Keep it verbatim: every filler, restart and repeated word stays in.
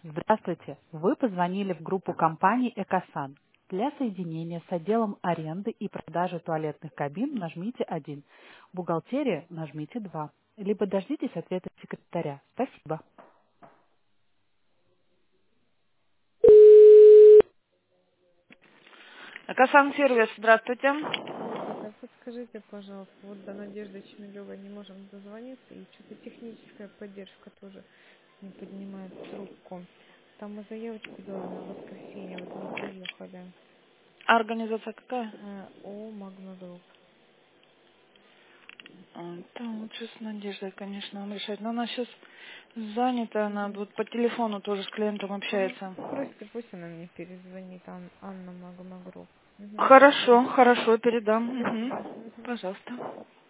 Здравствуйте! Вы позвонили в группу компании «Экосан». Для соединения с отделом аренды и продажи туалетных кабин нажмите один. Бухгалтерия нажмите два. Либо дождитесь ответа секретаря. Спасибо. Экосан-сервис, здравствуйте. Добрый день. Подскажите, пожалуйста, вот до Надежды Чемелевой не можем дозвониться, и что-то техническая поддержка тоже не поднимает трубку. Там мы заявочку делали на воскресенье, вот не приехали. А организация какая? Э, О, Магногрупп. А, Там лучше с Надеждой, конечно, вам решать. Но она сейчас занята, она Мгм. вот по телефону тоже с клиентом Ага. общается. Попросите, пусть она мне перезвонит, Ан- Анна Магногрупп. Угу. Хорошо, хорошо, передам. Спасибо. Мгм. Мгм. Пожалуйста.